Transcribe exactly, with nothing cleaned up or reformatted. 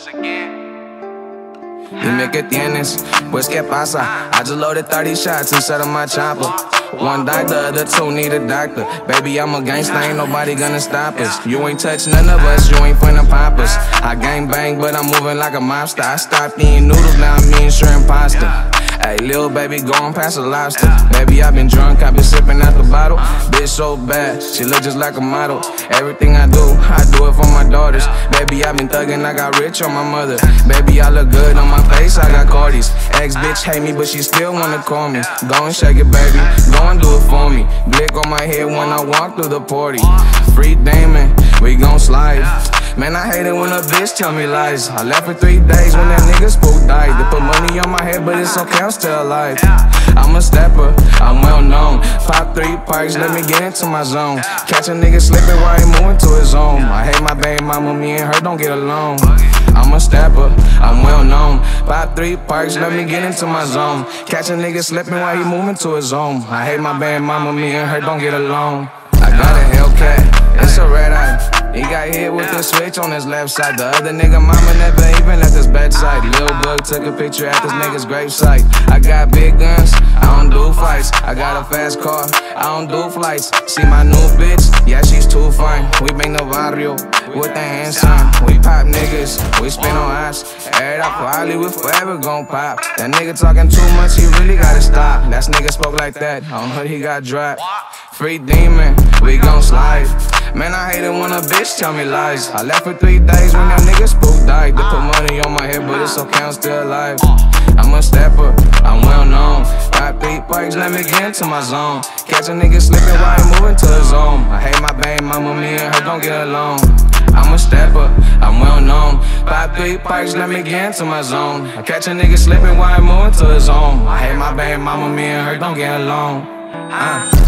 once again. Dime que tienes, pues que pasa. I just loaded thirty shots inside of my chopper. One died, the other two need a doctor. Baby, I'm a gangsta, ain't nobody gonna stop us. You ain't touch none of us, you ain't finna pop us. I gang bang, but I'm moving like a mobster. I stopped eating noodles, now I'm eating shrimp pasta. Hey, lil' baby, go on past the lobster. Baby, I been drunk, I been sipping out the bottle. Bitch so bad, she look just like a model. Everything I do, I do it for my daughters. Baby, I been thuggin', I got rich on my mother. Baby, I look good on my face, I got Cardi's. Ex-bitch hate me, but she still wanna call me. Go and shake it, baby, go and do it for me. Blick on my head when I walk through the party. Free Damon, we gon' slide. Man, I hate it when a bitch tell me lies. I left for three days when that nigga spook died. They put money on my head, but it's okay, I'm still alive. I'm a stepper, I'm well known. Pop three pipes, let me get into my zone. Catch a nigga slipping while he moving to his zone. I hate my baby mama, me and her don't get along. I'm a stepper, I'm well known. Pop three pipes, let me get into my zone. Catch a nigga slipping while he moving to his zone. I hate my baby mama, me and her don't get along. I got a Hellcat, it's a red eye. He got hit with the switch on his left side. The other nigga mama never even left his bedside. Lil' Bug took a picture at this nigga's gravesite. I got big guns, I don't do fights. I got a fast car, I don't do flights. See my new bitch, yeah, she's too fine. We make the barrio with the hand sign. We pop niggas, we spin on apps. Air up probably we forever gon' pop. That nigga talking too much, he really gotta stop. That nigga spoke like that, on hood he got dropped. Free Demon, we gon' slide. Man, I hate it when a bitch tell me lies. I left for three days when that nigga spook died. They put money on my head, but it's okay, I'm still alive. I'm a stepper, I'm well known. Got three pipes, let me get into my zone. Catch a nigga slipping while he moving to his zone. I hate my baby mama, me and her don't get along. I'm a stepper, I'm well known. Pop three pipes, let me get into my zone. I catch a nigga slipping while he moving to his zone. I hate my baby mama, me and her don't get along. Uh.